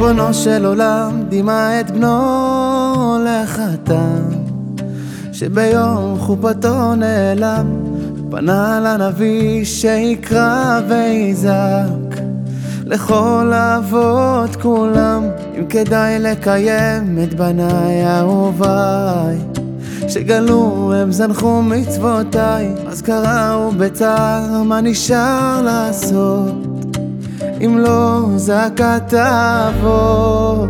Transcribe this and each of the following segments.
ריבונו של עולם, דימה את בנו לחתם, שביום חופתו נעלם. פנה לנביא שיקרא ויזעק לכל האבות כולם, אם כדאי לקיים את בניי אהוביי, שגלו הם זנחו מצוותיי. אז קראו בצער, מה נשאר לעשות אם לא זעקת האבות?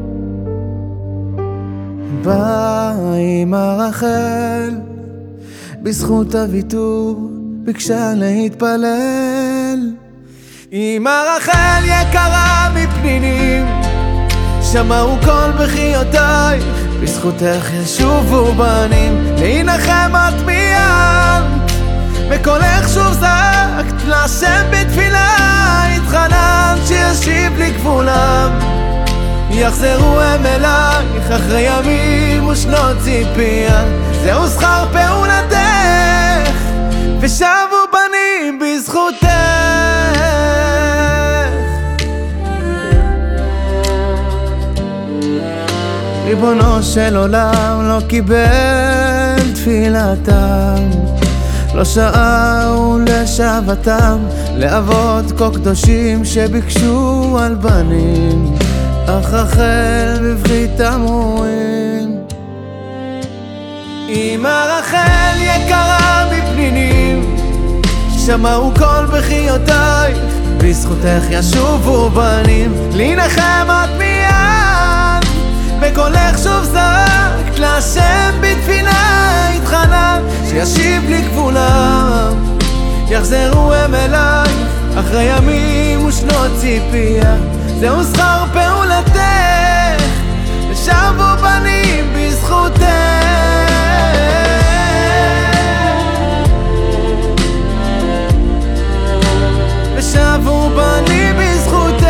באה אמא רחל, בזכות הוויתור ביקשה להתפלל. אמא רחל יקרה מפנינים, שמעו קול בחיותייך, בזכותך ישובו בנים. להנחם את מיינת, בקולך שוב זעקת להשם בתפילה. התחננת שישיב לגבולם, יחזרו הם אלייך אחרי ימים ושנות ציפייה. זהו שכר פעולתך, ושבו בנים בזכותך. ריבונו של עולם לא קיבל תפילתם, לא שערו לשבתם, לאבות כה קדושים שביקשו על בנים, אך רחל בבכי תמרורים. אמא רחל יקרה מפנינים, שמעו קול בחיותייך, בזכותך ישובו בנים. להנחם את מיינת, בקולך שוב זעקת להשם בתפילה. התחננת שישיב לגבולם, יחזרו הם אלייך אחרי ימים ושנות ציפייה. זהו שכר פעולתך, ושבו בנים בזכותך. ושבו בנים בזכותך.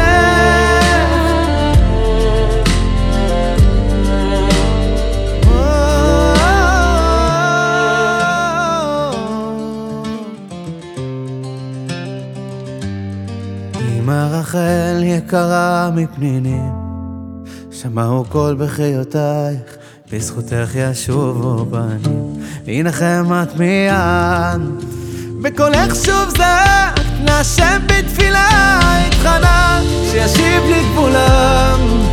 אמא רחל יקרה מפנינים, שמעו קול בחיותייך, בזכותך ישובו בנים. להנחם את מיינת, בקולך שוב זעקת להשם בתפילה. התחננת שישיב לגבולם,